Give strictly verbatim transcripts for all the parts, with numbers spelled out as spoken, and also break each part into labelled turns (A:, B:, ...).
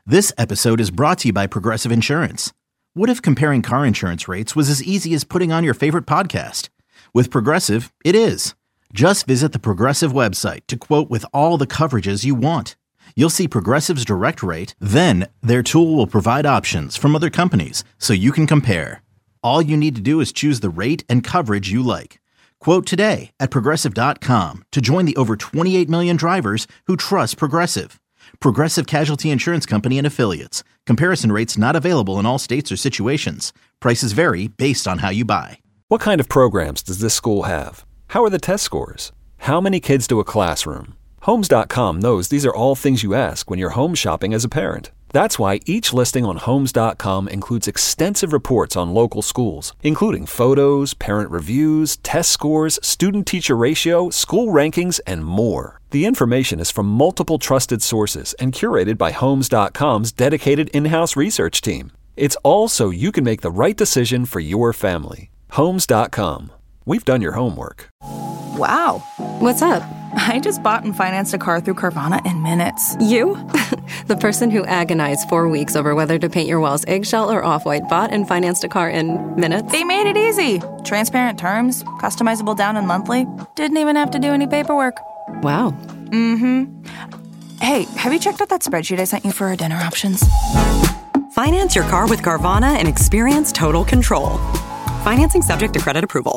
A: This episode is brought to you by Progressive Insurance. What if comparing car insurance rates was as easy as putting on your favorite podcast? With Progressive, it is. Just visit the Progressive website to quote with all the coverages you want. You'll see Progressive's direct rate, then their tool will provide options from other companies so you can compare. All you need to do is choose the rate and coverage you like. Quote today at Progressive dot com to join the over twenty-eight million drivers who trust Progressive. Progressive Casualty Insurance Company and Affiliates. Comparison rates not available in all states or situations. Prices vary based on how you buy.
B: What kind of programs does this school have? How are the test scores? How many kids do a classroom? Homes dot com knows these are all things you ask when you're home shopping as a parent. That's why each listing on Homes dot com includes extensive reports on local schools, including photos, parent reviews, test scores, student-teacher ratio, school rankings, and more. The information is from multiple trusted sources and curated by Homes dot com's dedicated in-house research team. It's all so you can make the right decision for your family. Homes dot com. We've done your homework.
C: Wow.
D: What's up?
C: I just bought and financed a car through Carvana in minutes.
D: You? The person who agonized four weeks over whether to paint your walls eggshell or off-white bought and financed a car in minutes?
C: They made it easy. Transparent terms, customizable down and monthly. Didn't even have to do any paperwork.
D: Wow.
C: Mm-hmm. Hey, have you checked out that spreadsheet I sent you for our dinner options?
E: Finance your car with Carvana and experience total control. Financing subject to credit approval.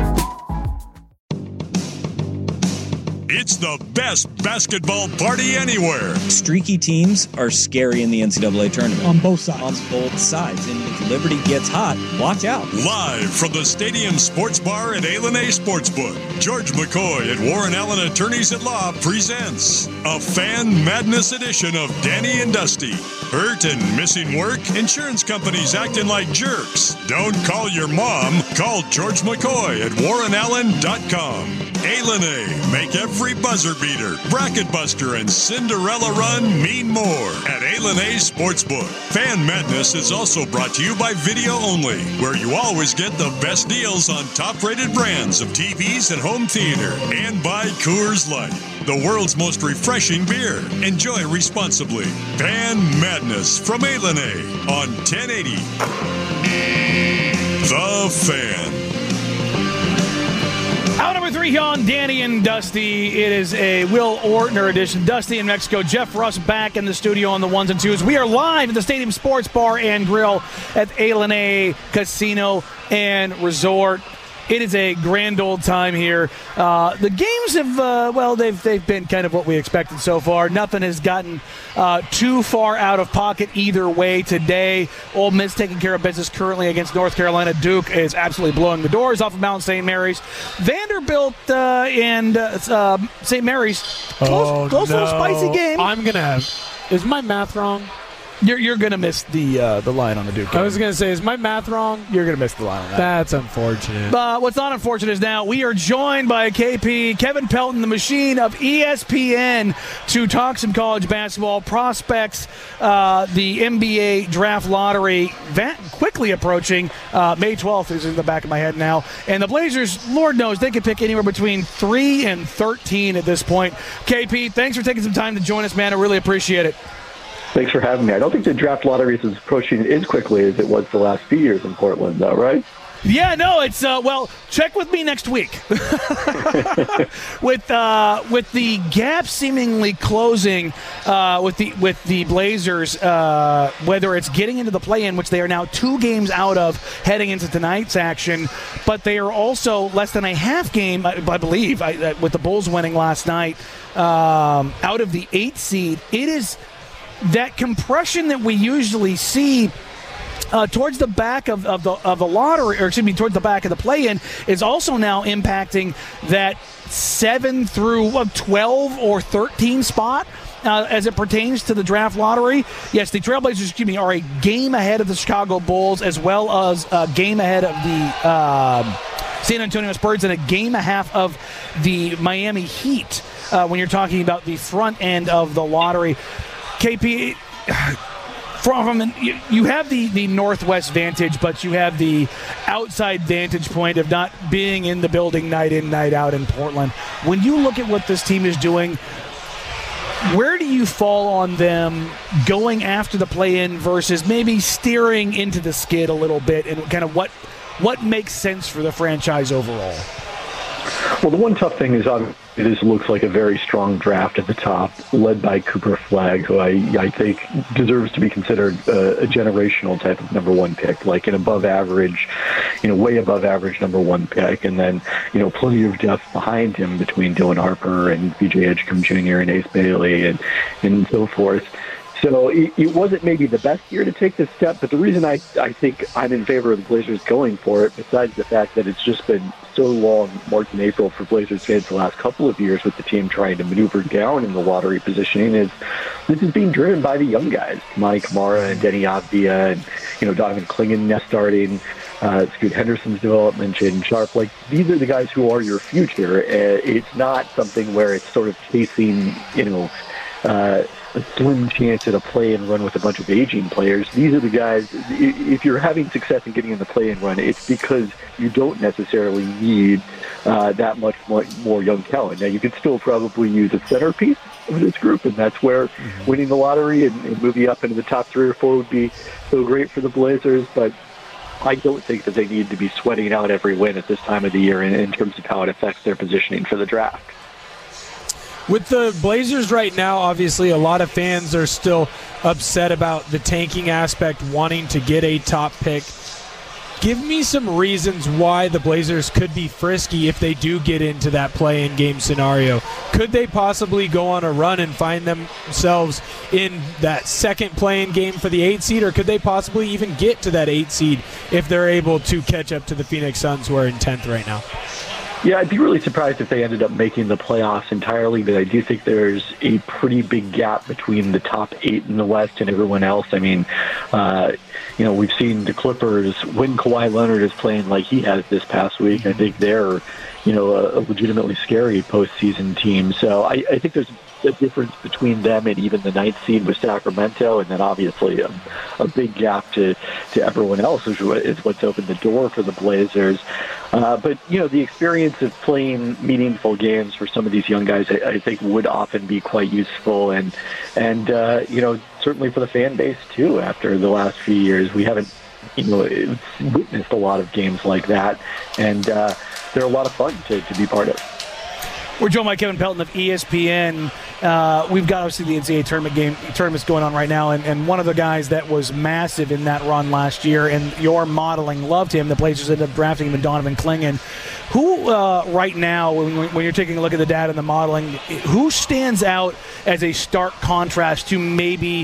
F: It's the best basketball party anywhere.
G: Streaky teams are scary in the N C double A tournament.
H: On both sides.
G: On both sides. And if Liberty gets hot, watch out.
F: Live from the Stadium Sports Bar at A L N A Sportsbook, George McCoy at Warren Allen Attorneys at Law presents a Fan Madness edition of Danny and Dusty. Hurt and missing work? Insurance companies acting like jerks? Don't call your mom. Call George McCoy at warren allen dot com. A L N A, make every buzzer beater, bracket buster, and Cinderella run mean more at A L N A Sportsbook. Fan Madness is also brought to you by Video Only, where you always get the best deals on top-rated brands of T Vs and home theater, and by Coors Light, the world's most refreshing beer. Enjoy responsibly. Fan Madness from A L N A on ten eighty. The Fan.
I: Hour number three here on Danny and Dusty. It is a Will Ortner edition. Dusty in Mexico. Jeff Russ back in the studio on the ones and twos. We are live at the Stadium Sports Bar and Grill at A L N A Casino and Resort. It is a grand old time here. Uh, the games have, uh, well, they've they've been kind of what we expected so far. Nothing has gotten uh, too far out of pocket either way today. Ole Miss taking care of business currently against North Carolina. Duke is absolutely blowing the doors off of Mount Saint Mary's. Vanderbilt uh, and uh, uh, Saint Mary's, close,
J: oh,
I: close
J: no.
I: little spicy game.
J: I'm going to have, is my math wrong?
I: You're, you're going to miss the uh, the line on the Duke game.
J: I was going to say, is my math wrong?
I: You're going to miss the line on that.
J: That's unfortunate.
I: But what's not unfortunate is now we are joined by K P, Kevin Pelton, the machine of E S P N, to talk some college basketball prospects, uh, the N B A draft lottery va- quickly approaching. Uh, May twelfth is in the back of my head now. And the Blazers, Lord knows, they could pick anywhere between three and thirteen at this point. K P, thanks for taking some time to join us, man. I really appreciate it.
K: Thanks for having me. I don't think the draft lottery is approaching as quickly as it was the last few years in Portland, though, right?
I: Yeah, no, it's, uh, well, check with me next week. with uh, with the gap seemingly closing uh, with the with the Blazers, uh, whether it's getting into the play-in, which they are now two games out of heading into tonight's action, but they are also less than a half game, I, I believe, I, with the Bulls winning last night, um, out of the eighth seed. It is that compression that we usually see uh, towards the back of, of the of the lottery, or excuse me, towards the back of the play-in, is also now impacting that seven through what, twelve or thirteen spot uh, as it pertains to the draft lottery. Yes, the Trailblazers, excuse me, are a game ahead of the Chicago Bulls, as well as a game ahead of the um, San Antonio Spurs, and a game and a half of the Miami Heat. Uh, when you're talking about the front end of the lottery. K P, from you, you have the, the Northwest vantage, but you have the outside vantage point of not being in the building night in, night out in Portland. When you look at what this team is doing, where do you fall on them going after the play-in versus maybe steering into the skid a little bit, and kind of what what makes sense for the franchise overall?
K: Well, the one tough thing is obviously this looks like a very strong draft at the top, led by Cooper Flagg, who I, I think deserves to be considered a, a generational type of number one pick, like an above average, you know, way above average number one pick. And then, you know, plenty of depth behind him between Dylan Harper and V J Edgecombe Junior and Ace Bailey and, and so forth. So it, it wasn't maybe the best year to take this step, but the reason I, I think I'm in favor of the Blazers going for it, besides the fact that it's just been so long, March and April, for Blazers fans the last couple of years with the team trying to maneuver down in the lottery positioning, is this is being driven by the young guys, Monty Kamara and Denny Avdia and, you know, Donovan Clingan now starting, uh, Scoot Henderson's development, Jaden Sharp. Like, these are the guys who are your future. Uh, it's not something where it's sort of chasing, you know, uh, a slim chance at a play and run with a bunch of aging players. These are the guys, if you're having success in getting in the play and run, it's because you don't necessarily need uh, that much more, more young talent. Now, you could still probably use a centerpiece of this group, and that's where mm-hmm. winning the lottery and, and moving up into the top three or four would be so great for the Blazers, but I don't think that they need to be sweating out every win at this time of the year in, in terms of how it affects their positioning for the draft.
J: With the Blazers right now, obviously a lot of fans are still upset about the tanking aspect, wanting to get a top pick. Give me some reasons why the Blazers could be frisky if they do get into that play-in game scenario. Could they possibly go on a run and find themselves in that second play-in game for the eight seed, or could they possibly even get to that eight seed if they're able to catch up to the Phoenix Suns, who are in tenth right now?
K: Yeah, I'd be really surprised if they ended up making the playoffs entirely, but I do think there's a pretty big gap between the top eight in the West and everyone else. I mean, uh, you know, we've seen the Clippers, when Kawhi Leonard is playing like he has this past week, I think they're, you know, a, a legitimately scary postseason team. So I, I think there's a difference between them and even the ninth seed with Sacramento, and then obviously a, a big gap to, to everyone else, which is what's opened the door for the Blazers. Uh, but, you know, the experience of playing meaningful games for some of these young guys, I, I think would often be quite useful. And, and uh, you know, certainly for the fan base, too, after the last few years. We haven't, you know, witnessed a lot of games like that. And uh, they're a lot of fun to, to be part of.
I: We're joined by Kevin Pelton of E S P N. Uh, we've got, obviously, the N C double A tournament game tournaments going on right now, and, and one of the guys that was massive in that run last year, and your modeling loved him. The Blazers ended up drafting him in Donovan Clingan. Who, uh, right now, when, when you're taking a look at the data and the modeling, who stands out as a stark contrast to maybe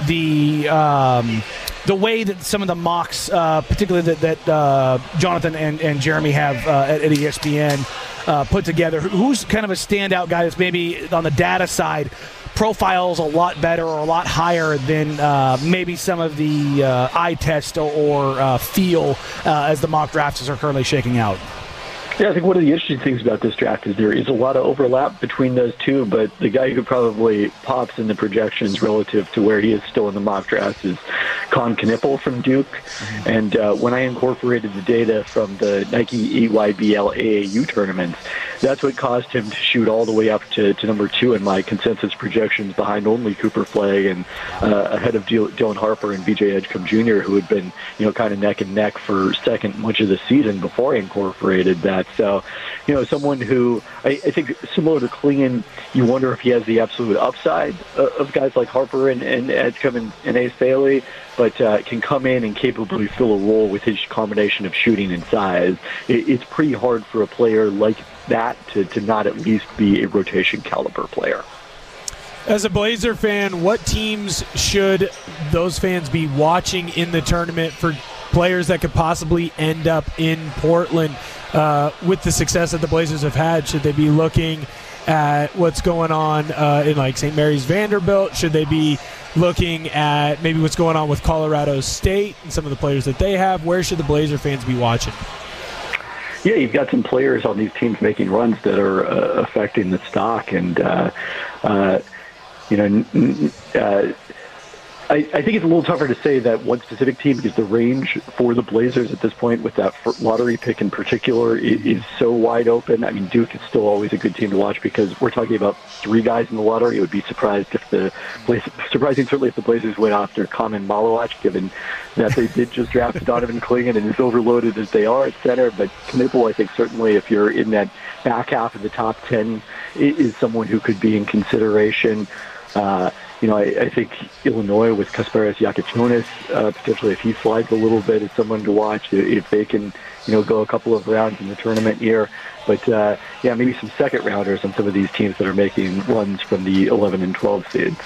I: the um, the way that some of the mocks, uh, particularly that, that uh, Jonathan and, and Jeremy have uh, at, at E S P N, Uh, put together? Who's kind of a standout guy that's maybe on the data side profiles a lot better or a lot higher than uh, maybe some of the uh, eye test or, or uh, feel uh, as the mock drafts are currently shaking out?
K: Yeah, I think one of the interesting things about this draft is there is a lot of overlap between those two, but the guy who probably pops in the projections relative to where he is still in the mock draft is Con Knippel from Duke. Mm-hmm. And uh, when I incorporated the data from the Nike E Y B L A A U tournaments, that's what caused him to shoot all the way up to, to number two in my consensus projections, behind only Cooper Flagg and uh, ahead of Dylan Harper and V J Edgecombe Junior, who had been, you know, kind of neck and neck for second much of the season before I incorporated that. So, you know, someone who I, I think similar to Clingan, you wonder if he has the absolute upside of, of guys like Harper and, and Edgecombe and, and Ace Bailey, but uh, can come in and capably fill a role with his combination of shooting and size. It, it's pretty hard for a player like that to, to not at least be a rotation caliber player.
J: As a Blazer fan, what teams should those fans be watching in the tournament for players that could possibly end up in Portland uh, with the success that the Blazers have had? Should they be looking at what's going on uh, in like Saint Mary's Vanderbilt? Should they be looking at maybe what's going on with Colorado State and some of the players that they have? Where should the Blazer fans be watching?
K: Yeah, you've got some players on these teams making runs that are uh, affecting the stock, and uh, uh, you know, uh, I, I think it's a little tougher to say that one specific team, because the range for the Blazers at this point with that lottery pick in particular is, is so wide open. I mean, Duke is still always a good team to watch because we're talking about three guys in the lottery. It would be surprised if the surprising certainly if the Blazers went after Kamen Malawach, given that they did just draft Donovan Clingan and as overloaded as they are at center. But Knipple, I think certainly if you're in that back half of the top ten, is someone who could be in consideration. Uh, You know, I, I think Illinois with Kasparas Yakichonis, uh, potentially if he slides a little bit, is someone to watch if they can, you know, go a couple of rounds in the tournament year. But, uh, yeah, maybe some second-rounders on some of these teams that are making runs from the eleven and twelve seeds.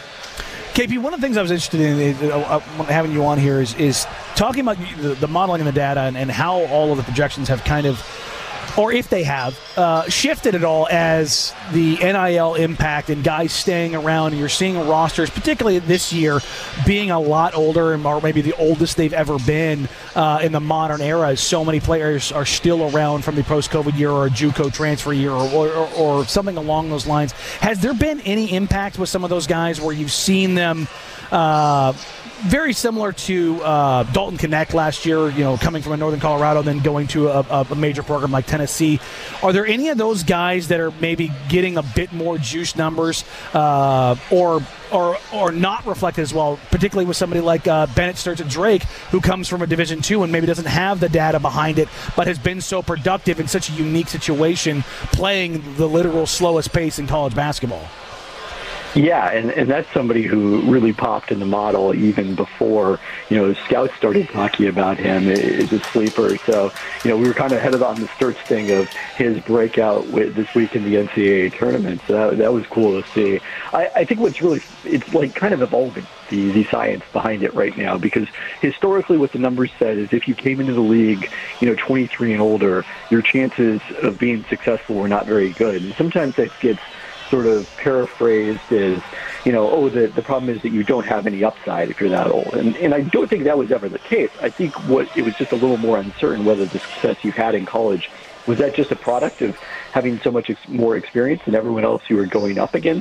I: K P, one of the things I was interested in uh, having you on here is, is talking about the, the modeling and the data and, and how all of the projections have kind of, or if they have, uh, shifted at all as the N I L impact and guys staying around. And you're seeing rosters, particularly this year, being a lot older, or maybe the oldest they've ever been uh, in the modern era, as so many players are still around from the post-COVID year or a JUCO transfer year or, or, or something along those lines. Has there been any impact with some of those guys where you've seen them uh, very similar to uh, Dalton Knecht last year, you know, coming from a Northern Colorado, then going to a, a major program like Tennessee? Are there any of those guys that are maybe getting a bit more juice numbers uh, or or or not reflected as well, particularly with somebody like uh, Bennett Sturtson Drake, who comes from a Division two and maybe doesn't have the data behind it, but has been so productive in such a unique situation, playing the literal slowest pace in college basketball?
K: Yeah, and, and that's somebody who really popped in the model even before, you know, scouts started talking about him as a sleeper. So, you know, we were kind of headed on the Sturts thing of his breakout with this week in the N C double A tournament. So that, that was cool to see. I, I think what's really, it's like kind of evolving, the, the science behind it right now, because historically what the numbers said is if you came into the league, you know, twenty-three and older, your chances of being successful were not very good. And sometimes that gets sort of paraphrased as, you know, oh, the, the problem is that you don't have any upside if you're that old. And, and I don't think that was ever the case. I think what it was just a little more uncertain whether the success you had in college, was that just a product of having so much ex- more experience than everyone else you were going up against,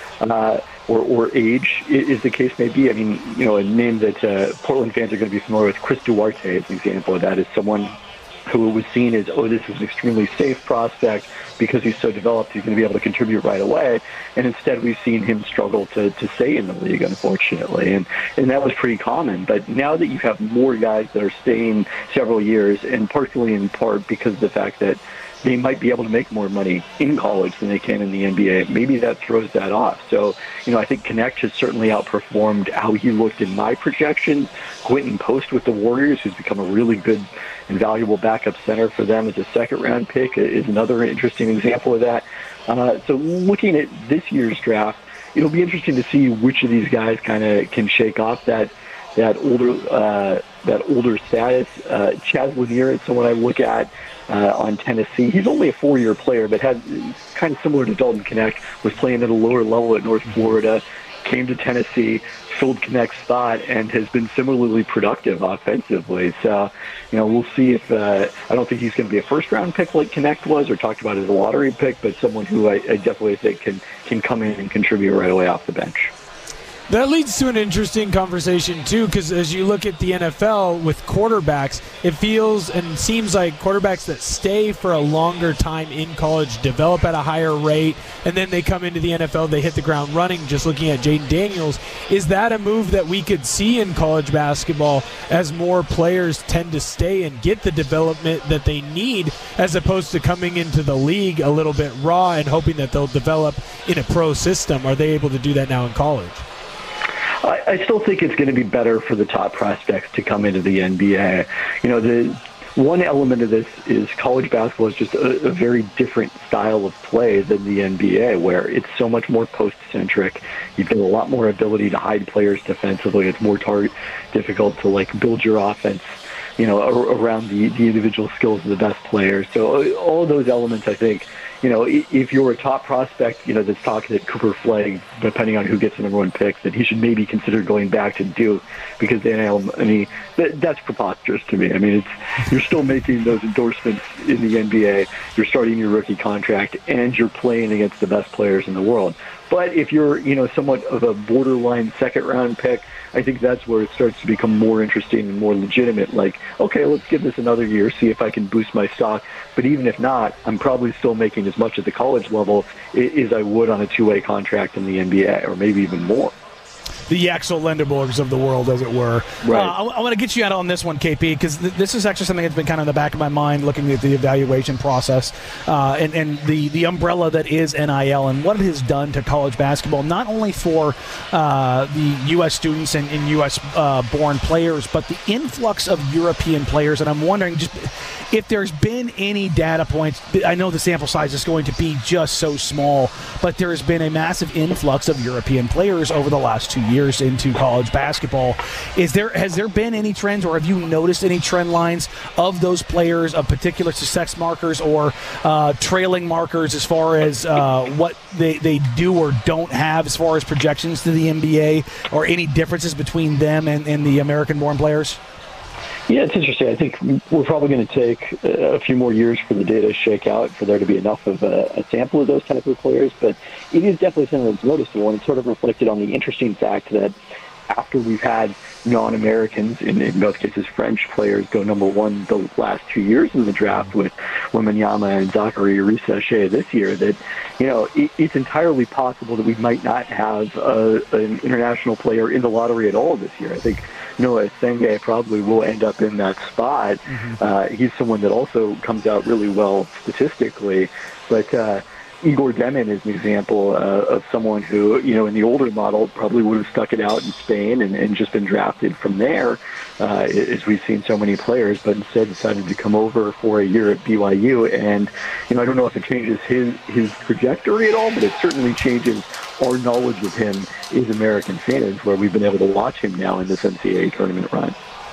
K: uh, or, or age is the case may be. I mean, you know, a name that uh, Portland fans are going to be familiar with, Chris Duarte, as an example of that, is someone who was seen as, oh, this is an extremely safe prospect because he's so developed, he's going to be able to contribute right away. And instead, we've seen him struggle to, to stay in the league, unfortunately. And, and that was pretty common. But now that you have more guys that are staying several years, and partially in part because of the fact that they might be able to make more money in college than they can in the N B A, maybe that throws that off. So, you know, I think Knecht has certainly outperformed how he looked in my projections. Quentin Post with the Warriors, who's become a really good and valuable backup center for them as a second-round pick, is another interesting example of that. Uh, so looking at this year's draft, it'll be interesting to see which of these guys kind of can shake off that that older uh, that older status. Uh, Chaz Lanier is someone I look at uh, on Tennessee. He's only a four-year player, but had kind of similar to Dalton Knecht, was playing at a lower level at North Florida, came to Tennessee, filled Knecht's spot, and has been similarly productive offensively. So, you know, we'll see if uh, I don't think he's going to be a first-round pick like Knecht was, or talked about as a lottery pick, but someone who I, I definitely think can can come in and contribute right away off the bench.
J: That leads to an interesting conversation, too, because as you look at the N F L with quarterbacks, it feels and seems like quarterbacks that stay for a longer time in college develop at a higher rate, and then they come into the N F L, they hit the ground running, just looking at Jaden Daniels. Is that a move that we could see in college basketball as more players tend to stay and get the development that they need, as opposed to coming into the league a little bit raw and hoping that they'll develop in a pro system? Are they able to do that now in college?
K: I still think it's going to be better for the top prospects to come into the N B A. You know, the one element of this is college basketball is just a, a very different style of play than the N B A, where it's so much more post-centric. You've got a lot more ability to hide players defensively. It's more tar- difficult to, like, build your offense, you know, around the, the individual skills of the best players. So all of those elements, I think, you know, if you're a top prospect, you know, that's talking that Cooper Flagg, depending on who gets the number one pick, that he should maybe consider going back to Duke, because they, I mean, that, that's preposterous to me. I mean, it's you're still making those endorsements in the N B A, you're starting your rookie contract, and you're playing against the best players in the world. But if you're, you know, somewhat of a borderline second-round pick, I think that's where it starts to become more interesting and more legitimate. Like, okay, let's give this another year, see if I can boost my stock. But even if not, I'm probably still making as much at the college level as I would on a two-way contract in the N B A, or maybe even more.
I: The Axel Linderborgs of the world, as it were.
K: Right.
I: Uh, I, I want to get you out on this one, K P, because th- this is actually something that's been kind of in the back of my mind looking at the evaluation process uh, and, and the, the umbrella that is N I L and what it has done to college basketball, not only for uh, the U S students and, and U S-born uh, players, but the influx of European players. And I'm wondering just if there's been any data points. I know the sample size is going to be just so small, but there has been a massive influx of European players over the last two years into college basketball. Is there has there been any trends, or have you noticed any trend lines of those players, of particular success markers or uh, trailing markers as far as uh, what they, they do or don't have as far as projections to the N B A, or any differences between them and, and the American-born players?
K: Yeah, it's interesting. I think we're probably going to take a few more years for the data to shake out, for there to be enough of a, a sample of those type of players. But it is definitely something that's noticeable, and it's sort of reflected on the interesting fact that after we've had non-Americans, in, in most cases French players, go number one the last two years in the draft with Wembanyama and Zachary Arisa-Shea this year, that, you know, it, it's entirely possible that we might not have a, an international player in the lottery at all this year. I think Noah Senge probably will end up in that spot. Mm-hmm. Uh, he's someone that also comes out really well statistically, but uh, Igor Demin is an example uh, of someone who, you know, in the older model probably would have stuck it out in Spain and, and just been drafted from there, uh, as we've seen so many players, but instead decided to come over for a year at B Y U. And, you know, I don't know if it changes his, his trajectory at all, but it certainly changes our knowledge of him as American fans, where we've been able to watch him now in this N C double A tournament run.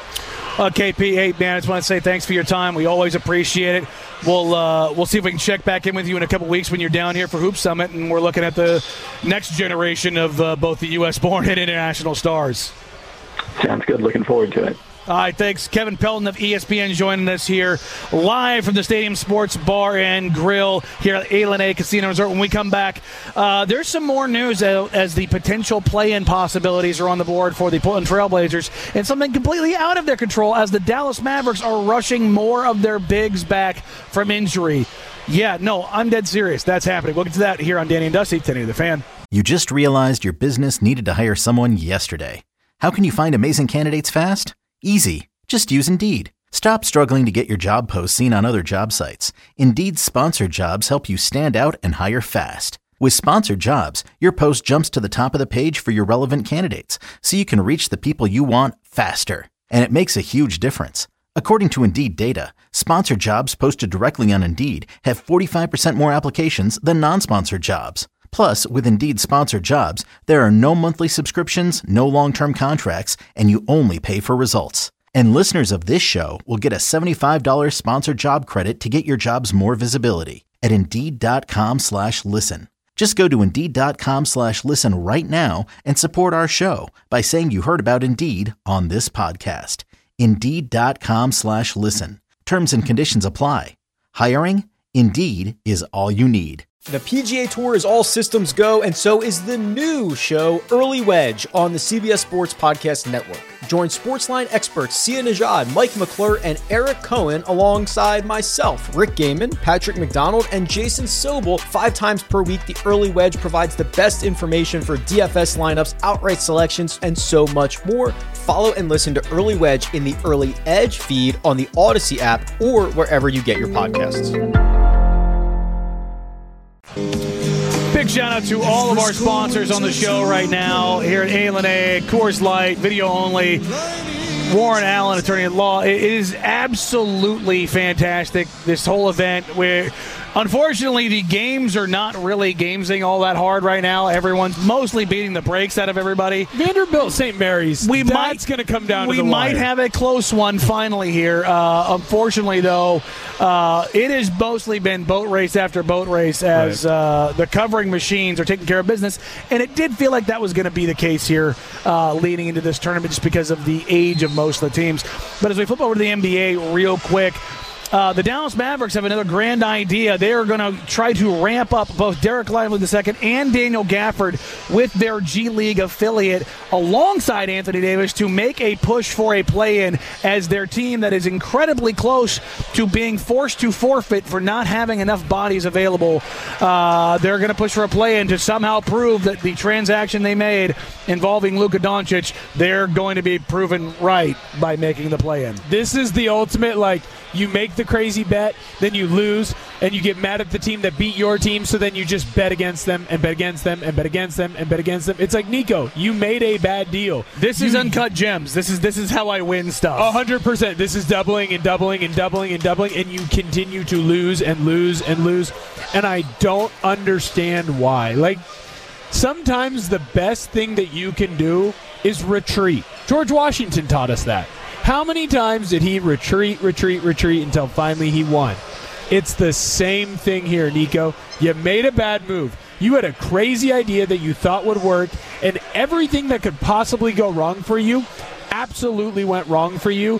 I: Uh, K P, hey, man, I just want to say thanks for your time. We always appreciate it. We'll uh, we'll see if we can check back in with you in a couple weeks when you're down here for Hoop Summit, and we're looking at the next generation of uh, both the U S-born and international stars.
K: Sounds good. Looking forward to it.
I: All right, thanks. Kevin Pelton of E S P N joining us here live from the Stadium Sports Bar and Grill here at A L N A Casino Resort. When we come back, uh, there's some more news as the potential play-in possibilities are on the board for the Portland Trail Blazers, and something completely out of their control as the Dallas Mavericks are rushing more of their bigs back from injury. Yeah, no, I'm dead serious. That's happening. We'll get to that here on Danny and Dusty, ten eighty The Fan.
A: You just realized your business needed to hire someone yesterday. How can you find amazing candidates fast? Easy. Just use Indeed. Stop struggling to get your job posts seen on other job sites. Indeed's sponsored jobs help you stand out and hire fast. With sponsored jobs, your post jumps to the top of the page for your relevant candidates, so you can reach the people you want faster. And it makes a huge difference. According to Indeed data, sponsored jobs posted directly on Indeed have forty-five percent more applications than non-sponsored jobs. Plus, with Indeed sponsored jobs, there are no monthly subscriptions, no long-term contracts, and you only pay for results. And listeners of this show will get a seventy-five dollars sponsored job credit to get your jobs more visibility at Indeed.com slash listen. Just go to Indeed.com slash listen right now and support our show by saying you heard about Indeed on this podcast. Indeed.com slash listen. Terms and conditions apply. Hiring? Indeed is all you need.
H: The P G A Tour is all systems go, and so is the new show, Early Wedge, on the C B S Sports Podcast Network. Join Sportsline experts Sia Nejad, Mike McClure, and Eric Cohen alongside myself, Rick Gaiman, Patrick McDonald, and Jason Sobel. Five times per week, the Early Wedge provides the best information for D F S lineups, outright selections, and so much more. Follow and listen to Early Wedge in the Early Edge feed on the Odyssey app or wherever you get your podcasts.
I: Big shout out to all of our sponsors on the show right now here at A L N A, Coors Light, video only, Warren Allen, attorney at law. It is absolutely fantastic, this whole event, where unfortunately the games are not really gamesing all that hard right now. Everyone's mostly beating the brakes out of everybody.
J: Vanderbilt Saint Mary's, we that's going to come down
I: we
J: to the
I: might
J: wire.
I: have a close one finally here. Uh, unfortunately, though, uh, it has mostly been boat race after boat race as right. uh, the covering machines are taking care of business, and it did feel like that was going to be the case here uh, leading into this tournament just because of the age of most of the teams. But as we flip over to the N B A real quick, Uh, the Dallas Mavericks have another grand idea. They are going to try to ramp up both Derek Lively the second and Daniel Gafford with their G League affiliate alongside Anthony Davis to make a push for a play-in as their team that is incredibly close to being forced to forfeit for not having enough bodies available. Uh, they're going to push for a play-in to somehow prove that the transaction they made involving Luka Doncic, they're going to be proven right by making the play-in.
J: This is the ultimate, like, you make the crazy bet, then you lose, and you get mad at the team that beat your team, so then you just bet against them and bet against them and bet against them and bet against them. It's like, Nico, you made a bad deal.
I: This
J: you,
I: is Uncut Gems. This is this is how I win stuff.
J: one hundred percent. This is doubling and doubling and doubling and doubling, and you continue to lose and lose and lose, and I don't understand why. Like, sometimes the best thing that you can do is retreat. George Washington taught us that. How many times did he retreat, retreat, retreat until finally he won? It's the same thing here, Nico. You made a bad move. You had a crazy idea that you thought would work, and everything that could possibly go wrong for you absolutely went wrong for you.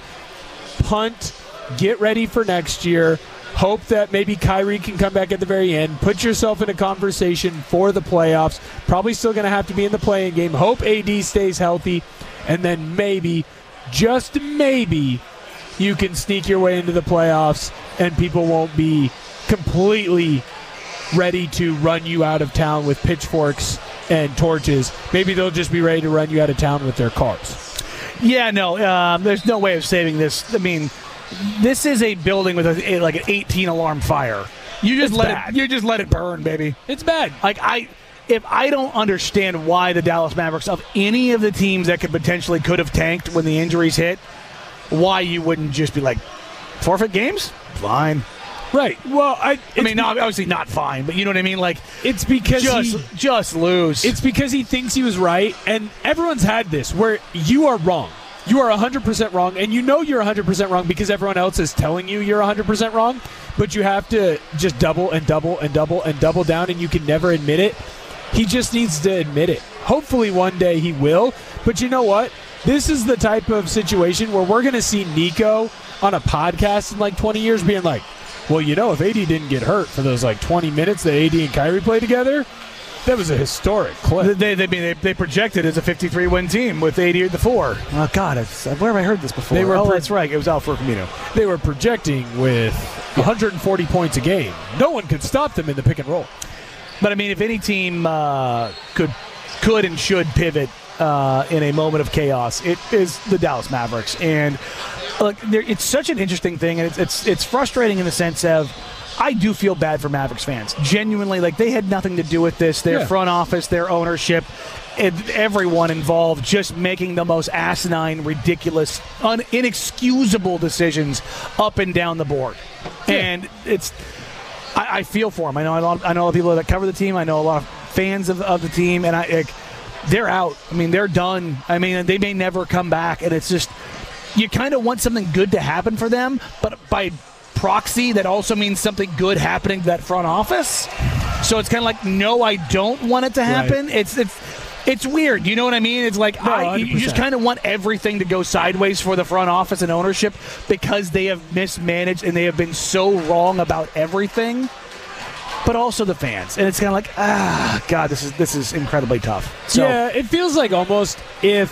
J: Punt, get ready for next year. Hope that maybe Kyrie can come back at the very end. Put yourself in a conversation for the playoffs. Probably still going to have to be in the play-in game. Hope A D stays healthy, and then maybe, just maybe, you can sneak your way into the playoffs and people won't be completely ready to run you out of town with pitchforks and torches. Maybe they'll just be ready to run you out of town with their cars.
I: Yeah, no, um, there's no way of saving this. I mean, this is a building with a, like an eighteen alarm fire. You just
J: It's
I: let
J: bad.
I: it. You just let it burn, baby.
J: It's bad.
I: Like I. If I don't understand why the Dallas Mavericks, of any of the teams that could potentially could have tanked when the injuries hit, why you wouldn't just be like, forfeit games? Fine.
J: Right. Well, I,
I: I mean, not, obviously not fine, but you know what I mean? Like,
J: it's because
I: just,
J: he,
I: just lose.
J: It's because he thinks he was right, and everyone's had this where you are wrong. You are one hundred percent wrong, and you know you're one hundred percent wrong because everyone else is telling you you're one hundred percent wrong, but you have to just double and double and double and double down, and you can never admit it. He just needs to admit it. Hopefully one day he will. But you know what? This is the type of situation where we're going to see Nico on a podcast in like twenty years being like, well, you know, if A D didn't get hurt for those like twenty minutes that A D and Kyrie played together, that was a historic clip.
I: They they, they, they projected as a fifty-three win team with A D at the four. Oh, God, it's, where have I heard this before?
J: They were
I: oh,
J: pro-
I: that's right. It was Alfred Camino.
J: They were projecting with one hundred forty points a game. No one could stop them in the pick and roll.
I: But, I mean, if any team uh, could could and should pivot uh, in a moment of chaos, it is the Dallas Mavericks. And, look, it's such an interesting thing, and it's, it's it's frustrating in the sense of I do feel bad for Mavericks fans. Genuinely, like, they had nothing to do with this. Their yeah. front office, their ownership, and everyone involved just making the most asinine, ridiculous, un- inexcusable decisions up and down the board. Yeah. And it's... I, I feel for them. I know a lot. Of, I know a lot of people that cover the team. I know a lot of fans of, of the team, and I, like, they're out. I mean, they're done. I mean, they may never come back. And it's just you kind of want something good to happen for them, but by proxy, that also means something good happening to that front office. So it's kind of like, no, I don't want it to happen. Right. It's it's. It's weird, you know what I mean? It's like
J: no,
I: I, you just kind of want everything to go sideways for the front office and ownership because they have mismanaged and they have been so wrong about everything. But also the fans, and it's kind of like, ah, God, this is this is incredibly tough. So,
J: yeah, it feels like almost if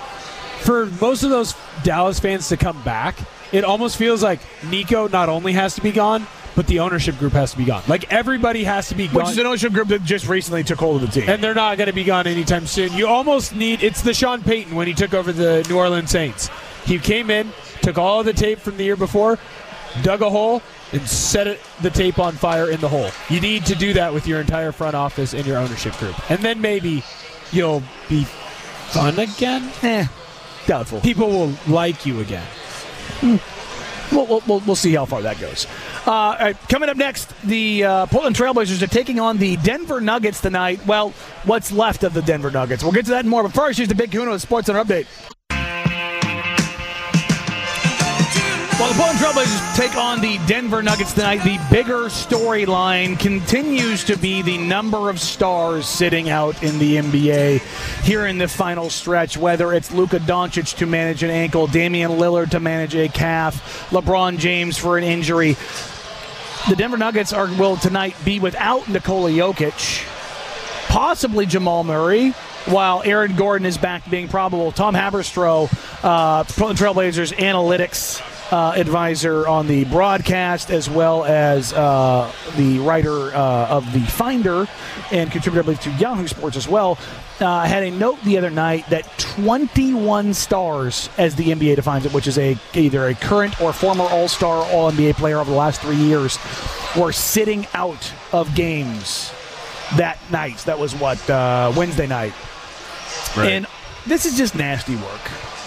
J: for most of those Dallas fans to come back, it almost feels like Nico not only has to be gone, but the ownership group has to be gone. Like, everybody has to be gone.
I: Which is an ownership group that just recently took hold of the team.
J: And they're not going to be gone anytime soon. You almost need – it's the Sean Payton when he took over the New Orleans Saints. He came in, took all of the tape from the year before, dug a hole, and set it, the tape on fire in the hole. You need to do that with your entire front office and your ownership group. And then maybe you'll be fun again?
I: Eh, doubtful.
J: People will like you again.
I: Mm. We'll, we'll, we'll see how far that goes. Uh, all right, coming up next, the uh, Portland Trailblazers are taking on the Denver Nuggets tonight. Well, what's left of the Denver Nuggets. We'll get to that and more. But first, here's the Big Kahuna with Sports Center Update. Well, the Portland Trailblazers take on the Denver Nuggets tonight. The bigger storyline continues to be the number of stars sitting out in the N B A here in the final stretch, whether it's Luka Doncic to manage an ankle, Damian Lillard to manage a calf, LeBron James for an injury. The Denver Nuggets are will tonight be without Nikola Jokic, possibly Jamal Murray, while Aaron Gordon is back being probable. Tom Haberstroh, uh, Portland Trailblazers analytics uh, advisor on the broadcast, as well as uh, the writer uh, of The Finder and contributor, I believe, to Yahoo Sports as well, uh, had a note the other night that twenty-one stars, as the N B A defines it, which is a either a current or former All-Star, All-N B A player over the last three years, were sitting out of games that night. That was what, uh, Wednesday night. Right. And this is just nasty work.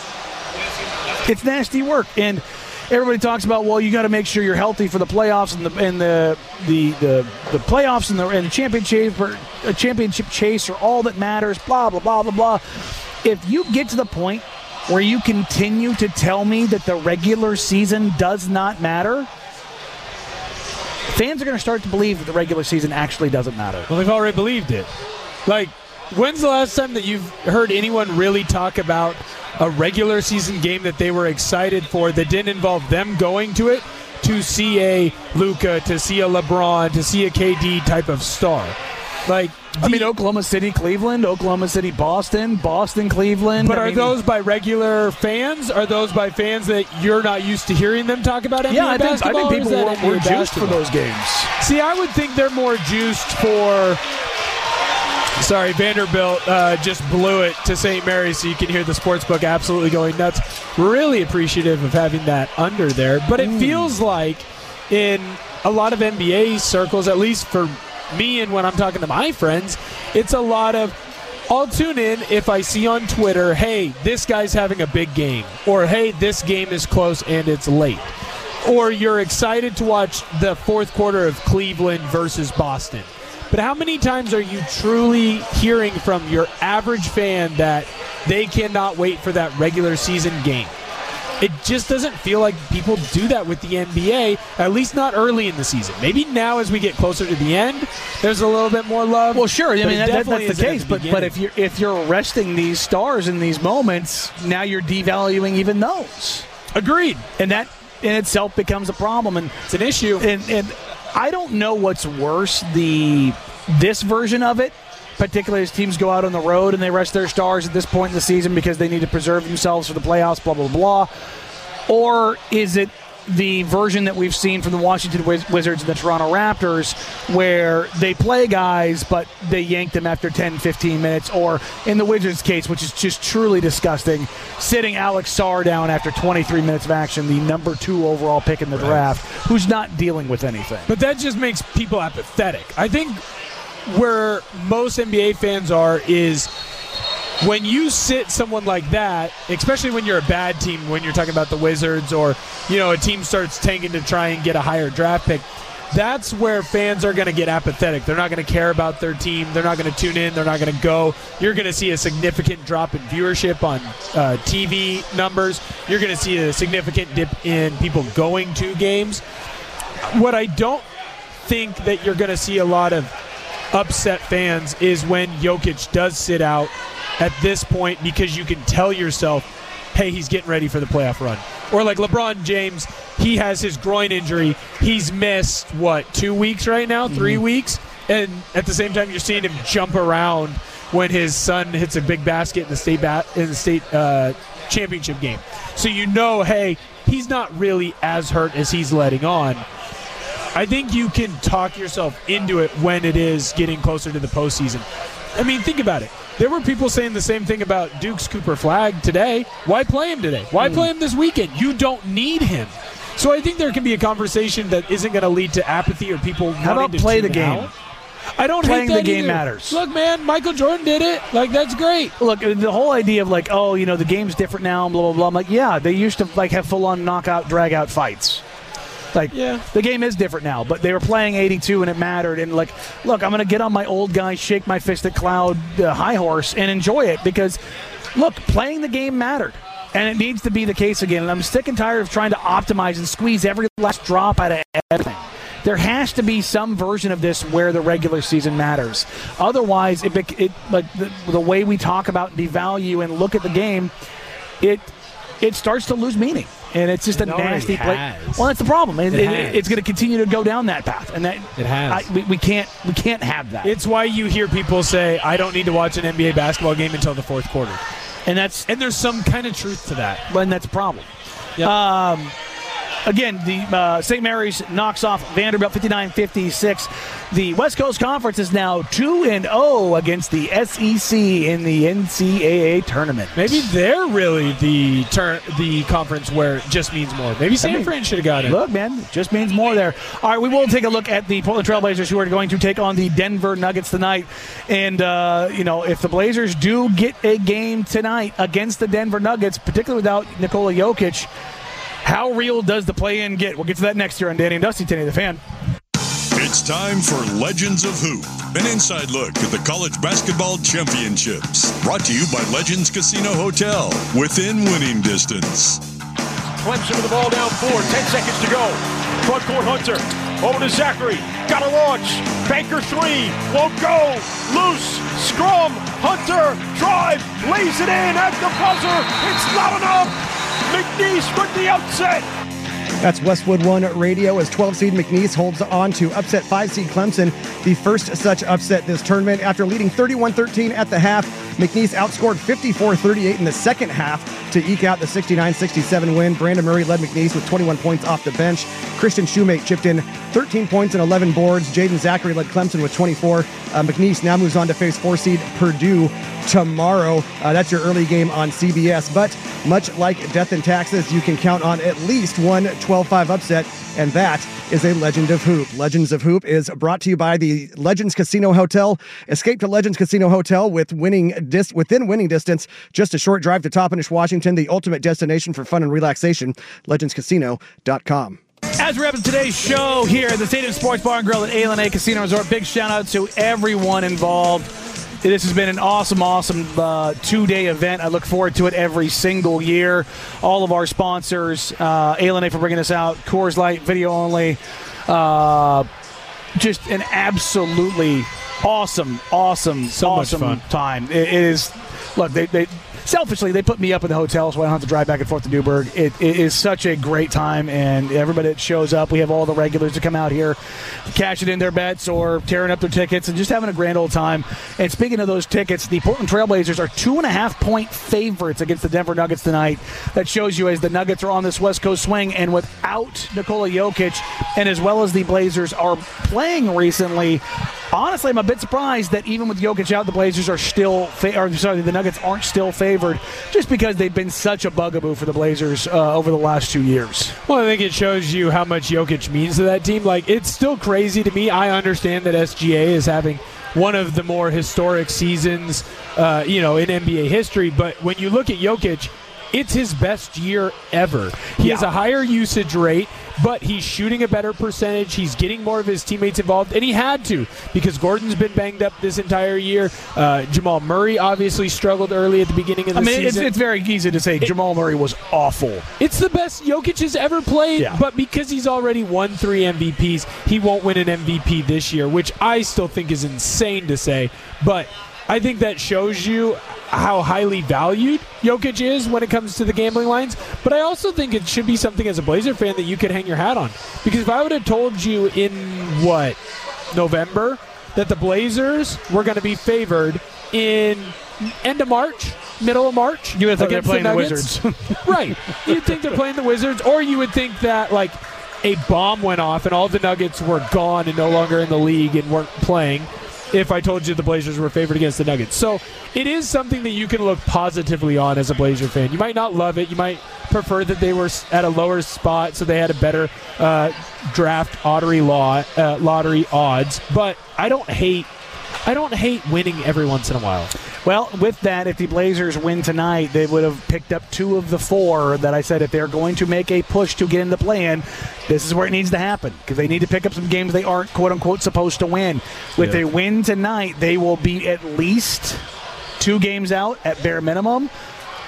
I: It's nasty work. And everybody talks about, well, you got to make sure you're healthy for the playoffs and the and the the the, the playoffs and the, and the championship or a championship chase are all that matters, blah, blah, blah, blah, blah. If you get to the point where you continue to tell me that the regular season does not matter, fans are going to start to believe that the regular season actually doesn't matter.
J: Well, they've already believed it. Like, when's the last time that you've heard anyone really talk about a regular season game that they were excited for that didn't involve them going to it to see a Luka, to see a LeBron, to see a K D type of star? Like,
I: I mean, Oklahoma City, Cleveland, Oklahoma City, Boston, Boston, Cleveland.
J: But
I: I
J: are
I: mean,
J: those by regular fans? Are those by fans that you're not used to hearing them talk about N B A
I: yeah, I think,
J: basketball?
I: I think people were, were juiced
J: basketball?
I: for those games.
J: See, I would think they're more juiced for... Sorry, Vanderbilt uh, just blew it to Saint Mary's, so you can hear the sportsbook absolutely going nuts. Really appreciative of having that under there. But it mm. feels like in a lot of N B A circles, at least for me and when I'm talking to my friends, it's a lot of, I'll tune in if I see on Twitter, hey, this guy's having a big game, or hey, this game is close and it's late. Or you're excited to watch the fourth quarter of Cleveland versus Boston. But how many times are you truly hearing from your average fan that they cannot wait for that regular season game? It just doesn't feel like people do that with the N B A, at least not early in the season. Maybe now as we get closer to the end, there's a little bit more love.
I: Well, sure. I mean, that, that, that's the case.
J: The
I: but but if you're, if you're resting these stars in these moments, now you're devaluing even those.
J: Agreed.
I: And that in itself becomes a problem. And
J: it's an issue.
I: And, and I don't know what's worse, the this version of it, particularly as teams go out on the road and they rest their stars at this point in the season because they need to preserve themselves for the playoffs, blah, blah, blah. Or is it the version that we've seen from the Washington Wiz- Wizards and the Toronto Raptors where they play guys but they yank them after ten, fifteen minutes, or in the Wizards case, which is just truly disgusting, sitting Alex Sarr down after twenty-three minutes of action, the number two overall pick in the draft, who's not dealing with anything.
J: But that just makes people apathetic. I think where most N B A fans are is when you sit someone like that, especially when you're a bad team, when you're talking about the Wizards or, you know, a team starts tanking to try and get a higher draft pick, that's where fans are going to get apathetic. They're not going to care about their team. They're not going to tune in. They're not going to go. You're going to see a significant drop in viewership on uh, T V numbers. You're going to see a significant dip in people going to games. What I don't think that you're going to see a lot of upset fans is when Jokic does sit out at this point, because you can tell yourself, hey, he's getting ready for the playoff run. Or like LeBron James, he has his groin injury. He's missed, what, two weeks right now? Three mm-hmm. weeks? And at the same time, you're seeing him jump around when his son hits a big basket in the state ba- in the state uh, championship game. So you know, hey, he's not really as hurt as he's letting on. I think you can talk yourself into it when it is getting closer to the postseason. I mean, think about it. There were people saying the same thing about Duke's Cooper Flagg today. Why play him today? Why mm. play him this weekend? You don't need him. So I think there can be a conversation that isn't going to lead to apathy or people
I: How
J: wanting
I: about
J: to
I: play the
J: tune
I: game?
J: out. I don't
I: Playing
J: hate that
I: the game
J: either.
I: matters.
J: Look, man, Michael Jordan did it. Like, that's great.
I: Look, the whole idea of like, oh, you know, the game's different now, blah, blah, blah. I'm like, yeah, they used to like have full-on knockout, drag-out fights. Like, yeah. The game is different now, but they were playing eighty-two and it mattered. And, like, look, I'm going to get on my old guy, shake my fist at Cloud uh, high horse and enjoy it because, look, playing the game mattered. And it needs to be the case again. And I'm sick and tired of trying to optimize and squeeze every last drop out of everything. There has to be some version of this where the regular season matters. Otherwise, it, it like the, the way we talk about devalue and look at the game, it it starts to lose meaning. And it's just
J: it
I: a nasty play.
J: Has.
I: Well, that's the problem. It,
J: it
I: it, it's going to continue to go down that path, and that
J: it has.
I: I, we, we can't we can't have that.
J: It's why you hear people say, "I don't need to watch an N B A basketball game until the fourth quarter,"
I: and that's
J: and there's some kind of truth to that.
I: And that's a problem.
J: Yep.
I: Um, Again, the uh, Saint Mary's knocks off Vanderbilt fifty-nine fifty-six. The West Coast Conference is now two and oh against the S E C in the N C double A tournament.
J: Maybe they're really the turn, the conference where it just means more. Maybe San I mean, Fran should have got it.
I: Look, man, it just means more there. All right, we will take a look at the Portland Trailblazers, who are going to take on the Denver Nuggets tonight. And, uh, you know, if the Blazers do get a game tonight against the Denver Nuggets, particularly without Nikola Jokic, how real does the play-in get? We'll get to that next year on Danny and Dusty, Danny the Fan.
F: It's time for Legends of Hoop, an inside look at the college basketball championships. Brought to you by Legends Casino Hotel, within winning distance.
L: Clemson with the ball down four, ten seconds to go. Front court Hunter, over to Zachary, got a launch. Banker three, won't go, loose, scrum, Hunter, drive, lays it in at the buzzer. It's not enough. McNeese with the upset.
M: That's Westwood One Radio as twelve-seed McNeese holds on to upset five-seed Clemson, the first such upset this tournament. After leading thirty-one thirteen at the half, McNeese outscored fifty-four thirty-eight in the second half to eke out the sixty-nine sixty-seven win. Brandon Murray led McNeese with twenty-one points off the bench. Christian Shoemate chipped in thirteen points and eleven boards. Jaden Zachary led Clemson with twenty-four. Uh, McNeese now moves on to face four-seed Purdue tomorrow. Uh, that's your early game on C B S. But much like death and taxes, you can count on at least one twelve five upset, and that is a Legend of Hoop. Legends of Hoop is brought to you by the Legends Casino Hotel. Escape to Legends Casino Hotel with winning dis- within winning distance, just a short drive to Toppenish, Washington, the ultimate destination for fun and relaxation, legends casino dot com.
I: As we wrap up today's show here at the Stadium Sports Bar and Grill at A L N A Casino Resort, big shout out to everyone involved. This has been an awesome, awesome uh, two-day event. I look forward to it every single year. All of our sponsors, uh, A L N A for bringing us out, Coors Light, video only. Uh, just an absolutely awesome, awesome,
J: so
I: awesome
J: much fun.
I: time. It, it is, look, they, they selfishly, they put me up in the hotel so I don't have to drive back and forth to Newburgh. It, it is such a great time, and everybody that shows up, we have all the regulars to come out here, cashing in their bets or tearing up their tickets and just having a grand old time. And speaking of those tickets, the Portland Trailblazers are two and a half point favorites against the Denver Nuggets tonight. That shows you as the Nuggets are on this West Coast swing, and without Nikola Jokic, and as well as the Blazers are playing recently, honestly, I'm a bit surprised that even with Jokic out, the Blazers are still, fa- or sorry, the Nuggets aren't still favored, just because they've been such a bugaboo for the Blazers uh, over the last two years.
J: Well, I think it shows you how much Jokic means to that team. Like, it's still crazy to me. I understand that S G A is having one of the more historic seasons, uh, you know, in N B A history, but when you look at Jokic, it's his best year ever. He yeah. has a higher usage rate, but he's shooting a better percentage. He's getting more of his teammates involved, and he had to because Gordon's been banged up this entire year. Uh, Jamal Murray obviously struggled early at the beginning of the
I: I mean,
J: season.
I: It's, it's very easy to say it, Jamal Murray was awful.
J: It's the best Jokic has ever played,
I: yeah.
J: but because he's already won three M V Ps, he won't win an M V P this year, which I still think is insane to say, but I think that shows you how highly valued Jokic is when it comes to the gambling lines. But I also think it should be something as a Blazer fan that you could hang your hat on. Because if I would have told you in, what, November, that the Blazers were going to be favored in end of March, middle of March,
I: you would think they're playing the,
J: the
I: Wizards.
J: Right. You'd think they're playing the Wizards, or you would think that, like, a bomb went off and all the Nuggets were gone and no longer in the league and weren't playing, if I told you the Blazers were favored against the Nuggets. So it is something that you can look positively on as a Blazer fan. You might not love it. You might prefer that they were at a lower spot so they had a better uh, draft lottery law, uh, lottery odds. But I don't hate I don't hate winning every once in a while.
I: Well, with that, if the Blazers win tonight, they would have picked up two of the four that I said if they're going to make a push to get in the play-in, this is where it needs to happen because they need to pick up some games they aren't, quote-unquote, supposed to win. With
J: yeah.
I: a win tonight, they will be at least two games out at bare minimum.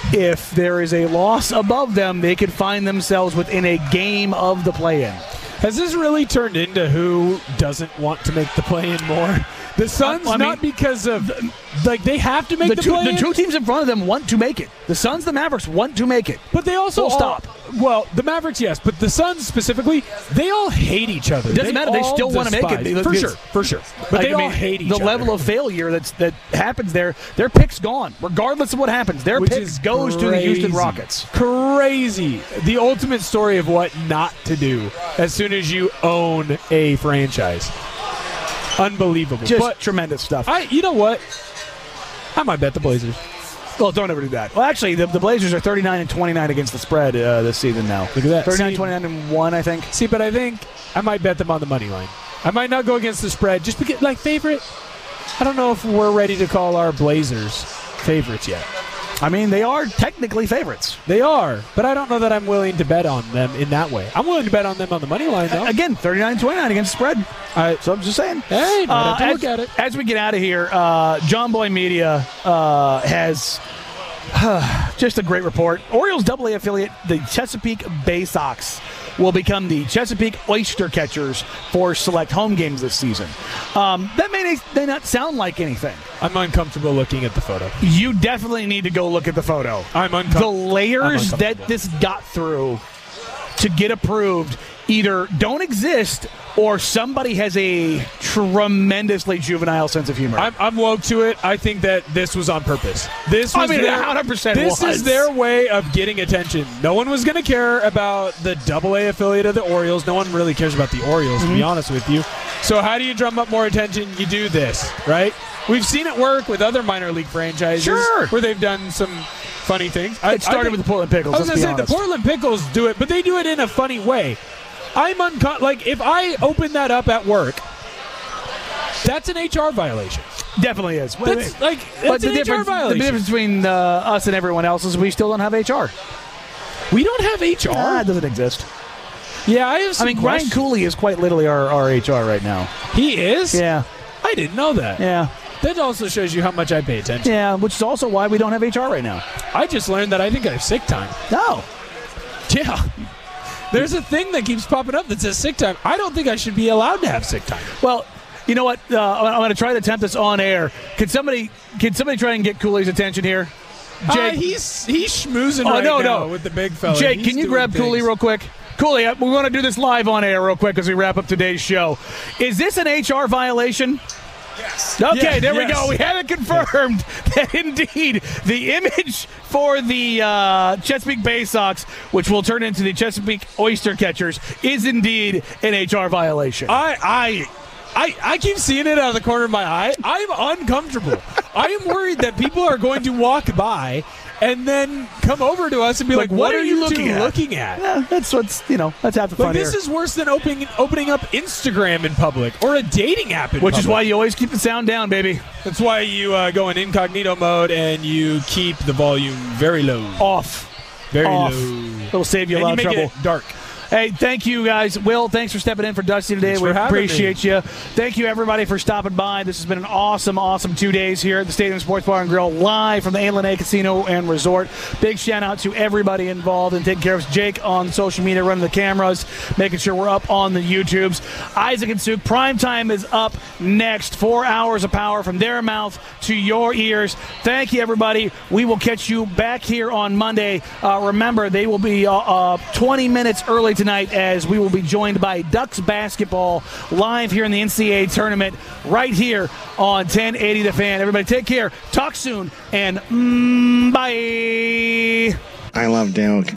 I: if there is a loss above them, they could find themselves within a game of the play-in.
J: Has this really turned into who doesn't want to make the play-in more? The Suns, I mean, not because of like they have to make the,
I: the
J: two,
I: play-in. The two teams in front of them want to make it. The Suns, the Mavericks want to make it,
J: but they also
I: Full
J: all,
I: stop.
J: Well, the Mavericks, yes, but the Suns specifically, they all hate each other.
I: It doesn't
J: they
I: matter. They still want to make it
J: for sure, for sure. But
I: like,
J: they
I: I
J: all
I: mean,
J: hate each
I: the
J: other.
I: The level of failure that's that happens there. Their pick's gone, regardless of what happens. Their
J: Which
I: pick
J: is
I: goes
J: crazy.
I: to the Houston Rockets.
J: Crazy. The ultimate story of what not to do as soon as you own a franchise. Unbelievable.
I: Just
J: but
I: tremendous stuff.
J: I, you know what? I might bet the Blazers.
I: Well, don't ever do that. Well, actually, the, the Blazers are thirty-nine and twenty-nine against the spread uh, this season now.
J: Look at that.
I: thirty-nine, twenty-nine, and one, I think.
J: See, but I think I might bet them on the money line. I might not go against the spread just because, like, favorite. I don't know if we're ready to call our Blazers favorites yet.
I: I mean, they are technically favorites.
J: They are, but I don't know that I'm willing to bet on them in that way. I'm willing to bet on them on the money line, though.
I: Again, thirty-nine twenty-nine against the spread.
J: Uh,
I: so I'm just saying.
J: Hey, might have to
I: uh,
J: look
I: as,
J: at it.
I: As we get out of here, uh, John Boy Media uh, has uh, just a great report. Orioles double A affiliate, the Chesapeake Bay Sox, will become the Chesapeake Oyster Catchers for select home games this season. Um, that may, may not sound like anything.
J: I'm uncomfortable looking at the photo.
I: You definitely need to go look at the photo.
J: I'm uncomfortable.
I: The layers that this got through to get approved either don't exist or somebody has a tremendously juvenile sense of humor.
J: I'm, I'm woke to it. I think that this was on purpose. This was
I: I mean,
J: their,
I: one hundred percent
J: This
I: was.
J: is their way of getting attention. No one was going to care about the double A affiliate of the Orioles. No one really cares about the Orioles, mm-hmm. to be honest with you. So how do you drum up more attention? You do this, right? We've seen it work with other minor league franchises
I: sure.
J: where they've done some funny things.
I: It I, started I think, with the Portland Pickles.
J: I was
I: going to
J: say the Portland Pickles do it, but they do it in a funny way. I'm uncon- like if I open that up at work, that's an H R violation.
I: Definitely is.
J: That's like that's
I: but the
J: an H R
I: difference,
J: violation.
I: The difference between uh, us and everyone else is we still don't have H R.
J: We don't have H R.
I: Nah, it doesn't exist.
J: Yeah, I have. Some
I: I mean,
J: questions.
I: Ryan Cooley is quite literally our, our H R right now.
J: He is.
I: Yeah,
J: I didn't know that.
I: Yeah.
J: That also shows you how much I pay attention.
I: Yeah, which is also why we don't have H R right now.
J: I just learned that I think I have sick time.
I: No.
J: Yeah. There's a thing that keeps popping up that says sick time. I don't think I should be allowed to have sick time.
I: Well, you know what? Uh, I'm going to try to attempt this on air. Can somebody can somebody try and get Cooley's attention here?
J: Jake, uh, he's he's schmoozing
I: oh,
J: right
I: no,
J: now
I: no.
J: with the big fella.
I: Jake,
J: he's
I: can you grab
J: things.
I: Cooley real quick? Cooley, we want to do this live on air real quick as we wrap up today's show. Is this an H R violation?
J: Yes.
I: Okay,
J: yes,
I: there
J: yes.
I: we go. We have it confirmed yes. that indeed the image for the uh, Chesapeake Bay Sox, which will turn into the Chesapeake Oyster Catchers, is indeed an H R violation.
J: I, I, I, I keep seeing it out of the corner of my eye. I'm uncomfortable. I am worried that people are going to walk by and then come over to us and be like, like "What, what are you looking at?" looking at?
I: Yeah, that's what's you know. That's half the fun
J: like, This
I: here.
J: is worse than opening opening up Instagram in public or a dating app in
I: Which
J: public.
I: is why you always keep the sound down, baby.
J: That's why you uh, go in incognito mode and you keep the volume very low,
I: off,
J: very
I: off.
J: low.
I: It'll save you a
J: and
I: lot
J: you
I: of
J: make
I: trouble.
J: It dark.
I: Hey, thank you guys. Will, thanks for stepping in for Dusty today.
J: Thanks
I: we
J: for having
I: appreciate
J: me.
I: you. Thank you, everybody, for stopping by. This has been an awesome, awesome two days here at the Stadium Sports Bar and Grill, live from the A L N A Casino and Resort. Big shout out to everybody involved and taking care of us. Jake on social media, running the cameras, making sure we're up on the YouTubes. Isaac and Suk, Primetime is up next. Four hours of power from their mouth to your ears. Thank you, everybody. We will catch you back here on Monday. Uh, remember, they will be uh, uh, twenty minutes early tonight as we will be joined by Ducks basketball live here in the N C double A tournament right here on ten eighty The Fan. Everybody take care. Talk soon and mm, bye.
N: I love Duke.